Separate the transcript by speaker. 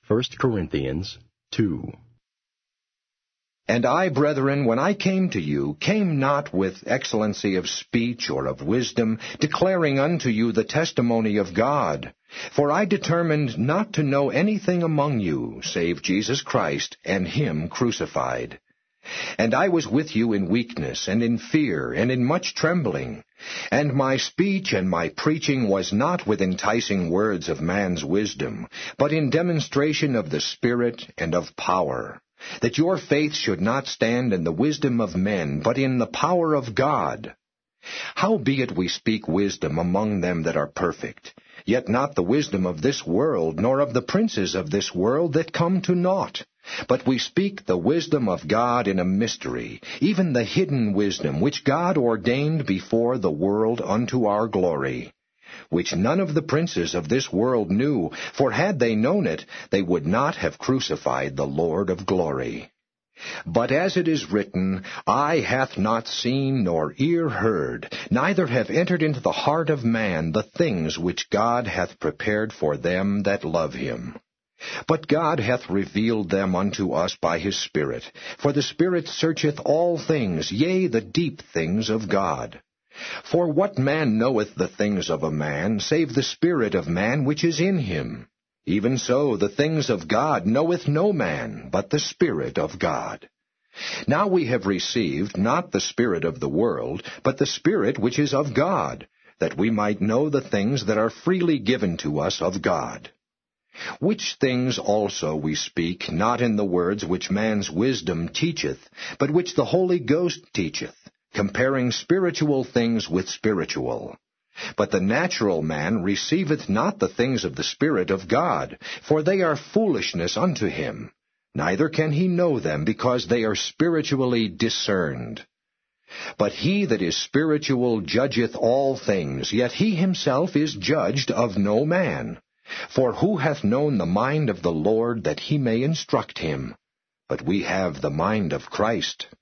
Speaker 1: 1 Corinthians 2.
Speaker 2: And I, brethren, when I came to you, came not with excellency of speech or of wisdom, declaring unto you the testimony of God. For I determined not to know anything among you, save Jesus Christ, and him crucified. And I was with you in weakness, and in fear, and in much trembling. And my speech and my preaching was not with enticing words of man's wisdom, but in demonstration of the Spirit and of power, that your faith should not stand in the wisdom of men, but in the power of God. Howbeit we speak wisdom among them that are perfect, yet not the wisdom of this world, nor of the princes of this world that come to naught. But we speak the wisdom of God in a mystery, even the hidden wisdom, which God ordained before the world unto our glory, which none of the princes of this world knew, for had they known it, they would not have crucified the Lord of glory. But as it is written, Eye hath not seen, nor ear heard, neither have entered into the heart of man the things which God hath prepared for them that love him. But God hath revealed them unto us by his Spirit. For the Spirit searcheth all things, yea, the deep things of God. For what man knoweth the things of a man, save the Spirit of man which is in him? Even so the things of God knoweth no man, but the Spirit of God. Now we have received not the spirit of the world, but the Spirit which is of God, that we might know the things that are freely given to us of God. Which things also we speak, not in the words which man's wisdom teacheth, but which the Holy Ghost teacheth, comparing spiritual things with spiritual. But the natural man receiveth not the things of the Spirit of God, for they are foolishness unto him, neither can he know them, because they are spiritually discerned. But he that is spiritual judgeth all things, yet he himself is judged of no man. For who hath known the mind of the Lord, that he may instruct him? But we have the mind of Christ.